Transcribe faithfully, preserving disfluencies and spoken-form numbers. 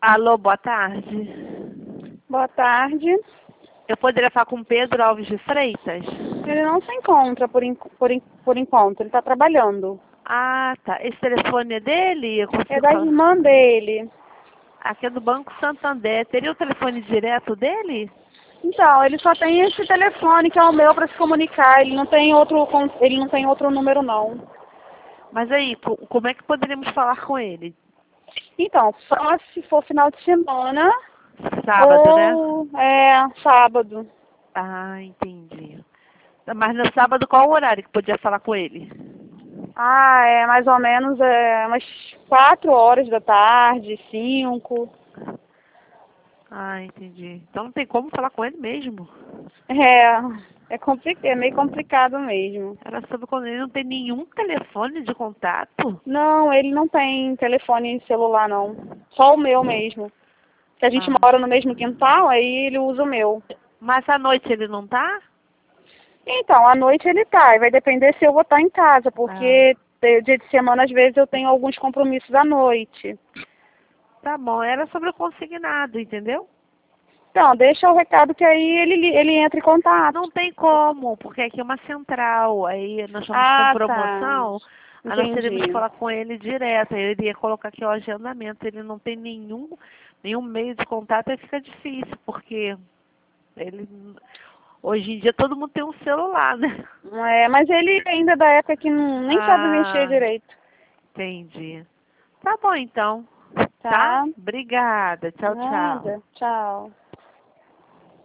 Alô, boa tarde. Boa tarde. Eu poderia falar com Pedro Alves de Freitas? Ele não se encontra por, en por, en por enquanto, ele está trabalhando. Ah, tá. Esse telefone é dele? Eu É consigo da falar? irmã dele. Aqui é do Banco Santander. Teria o telefone direto dele? Então, ele só tem esse telefone que é o meu para se comunicar. Ele não tem outro, con- ele não tem outro número não. Mas aí, co- como é que poderíamos falar com ele? Então, só se for final de semana Sábado, né? ou é sábado. Ah, entendi. Mas no sábado, qual o horário que podia falar com ele? Ah, é mais ou menos é, umas quatro horas da tarde, cinco. Ah, entendi. Então não tem como falar com ele mesmo. É, é, compli é meio complicado mesmo. Era sobre quando ele não tem nenhum telefone de contato? Não, ele não tem telefone celular, não. Só o meu mesmo. Que a gente Ah. mora no mesmo quintal, aí ele usa o meu. Mas à noite ele não tá? Então, à noite ele tá, e vai depender se eu vou estar em casa, Ah. porque eh, dia de semana, às vezes, eu tenho alguns compromissos à noite. Tá bom, era sobre o consignado, entendeu? Então, deixa o recado que aí ele, li- ele entra em contato. Não tem como, porque aqui é uma central, aí nós estamos com Ah, tá. promoção, aí nós teríamos que Entendi. falar com ele direto, aí eu iria colocar aqui o agendamento, ele não tem nenhum, nenhum meio de contato, aí fica difícil, porque ele, hoje em dia todo mundo tem um celular, né? É, mas ele ainda é da época que não, nem sabe mexer Ah, direito. entendi. Tá bom então, tá? Tá? Obrigada, tchau, tchau. Nada. Tchau.